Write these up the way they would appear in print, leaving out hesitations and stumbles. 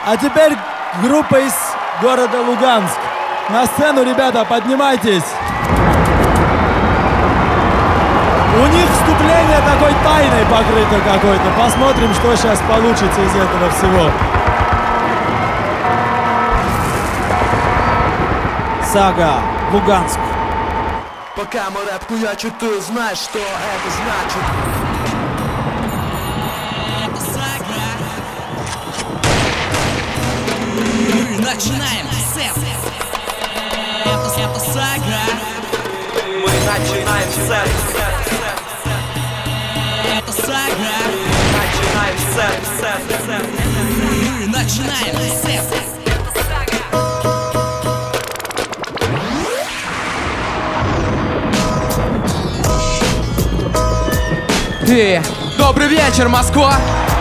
А теперь группа из города Луганск. На сцену, ребята, поднимайтесь. У них вступление такой тайной покрыто какой-то. Посмотрим, что сейчас получится из этого всего. Сага, Луганск. Пока мы рэп хуячу, ты знаешь, что это значит. Это сага. Мы начинаем сет. Это сага. Мы начинаем сет. Это сага. Начинаем сет. Мы начинаем сет. Добрый вечер, Москва!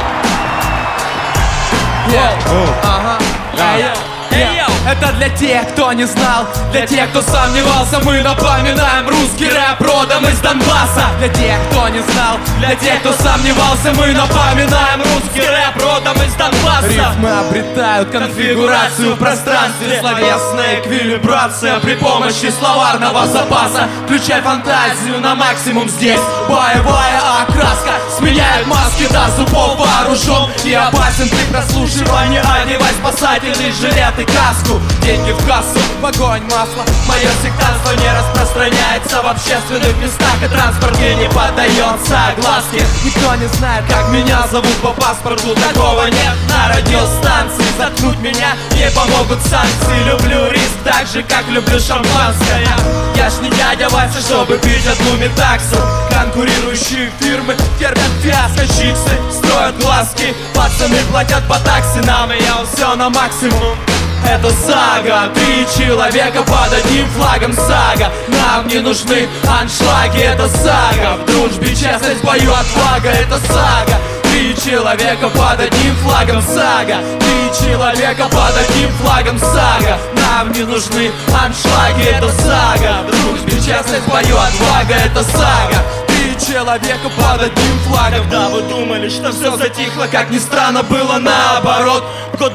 Это для тех, кто не знал, для тех, кто сомневался. Мы напоминаем русский рэп родом из Донбасса. Для тех, кто не знал, для тех, кто сомневался. Мы напоминаем русский рэп родом из Донбасса. Рифмы обретают конфигурацию в пространстве. Словесная эквилибрация при помощи словарного запаса. Включай фантазию на максимум здесь. Боевая окраска сменяет маски до зубов. Вооружен и опасен при прослушивании. Одевай спасательный жилет и каску. Деньги в кассу, огонь, масло. Мое сектантство не распространяется в общественных местах, и транспорте не поддается огласке. Никто не знает, как меня зовут по паспорту. Такого нет на радиостанции. Заткнуть меня не помогут санкции. Люблю риск так же, как люблю шампанское. Я ж не дядя Вася, чтобы пить одну метаксу. Конкурирующие фирмы терпят фиаско. Чипсы строят глазки. Пацаны платят по такси. Нам и я все на максимум. Это сага, 3 человека под одним флагом. Сага, нам не нужны аншлаги. Это сага, в дружбе честность, в бою отвага. Это сага, 3 человека под одним флагом. Сага, 3 человека под одним флагом. Сага, нам не нужны аншлаги. Это сага, в дружбе честность, в бою отвага. Это сага, человека под одним флагом. Да, вы думали, что все затихло, как ни странно, было наоборот. Год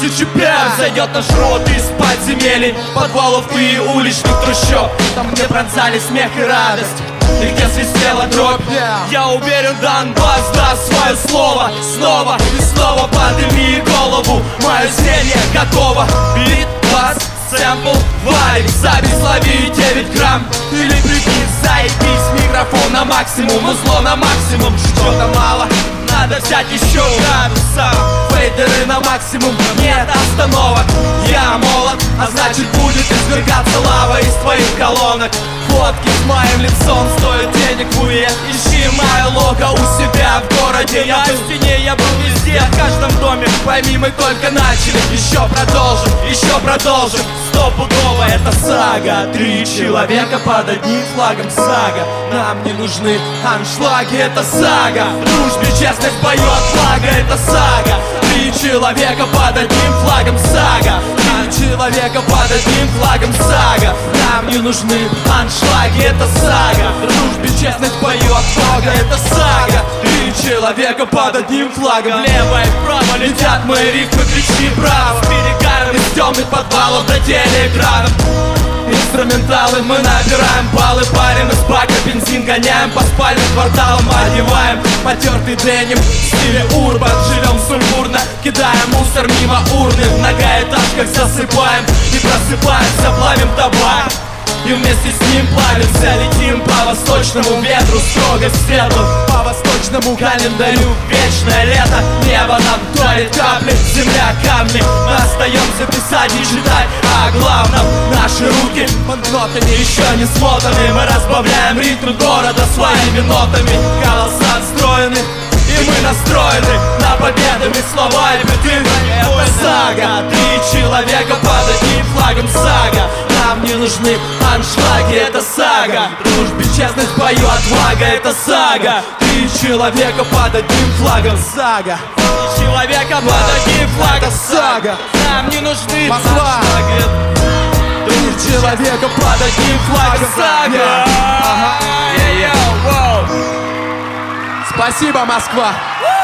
2005 зайдет наш род из подземелий, подвалов и уличных трущоб. Там, где пронзали смех и радость, и где свистела дробь. Я уверен, Донбасс даст свое слово. Снова и снова подними голову. Мое зелье готово. Бит, бас, сэмпл, валик. Запись лови 9 грамм. Или прикинь, заебись, микрофон на максимум, узло на максимум. Что-то мало, надо взять еще градусов. Фейдеры на максимум, нет остановок. Я молод, а значит будет извергаться лава из твоих колонок. Фотки с моим лицом стоят денег, хуе. Ищи мое лого у себя в городе. Я в стене, я был везде, в каждом доме. Пойми, мы только начали, еще продолжим. Стопудово это сага, 3 человека под одним флагом. Сага, нам не нужны аншлаги. Это сага, в дружбе честность, в бою отвага. Это сага, 3 человека под одним флагом. Сага, 3 человека под одним флагом. Сага, нам не нужны аншлаги. Это сага, в дружбе честность, в бою отвага. Это сага, 3 человека под одним флагом. Влево и вправо летят мои рифмы, кричи браво. С перегаром из темных подвалов до телеэкранов. Инструменталы мы набираем баллы, парим из бака бензин, гоняем по спальным кварталам, одеваем потертый деним в стиле урбан. Живем сумбурно, кидаем мусор мимо урны. В многоэтажках засыпаем и просыпаемся, плавим табак. И вместе с ним плавимся, летим по восточному ветру, строго в среду, по восточному календарю. Вечное лето, небо нам дарит капли, земля камни. Мы остаемся писать и читать о главном. Наши руки банкнотами еще не смотаны. Мы разбавляем ритм города своими нотами. Голоса отстроены, и мы настроены на победами, слова и биты. Это сага, 3 человека под одним флагом. Сага, нам не нужны аншлаги. Это сага, в дружбе честность, в бою отвага. Это сага, 3 человека под одним флагом. Сага, 3 человека под одним флагом. Это сага, нам не нужны аншлаги. 3 человека под одним флагом. Сага. Спасибо, Москва!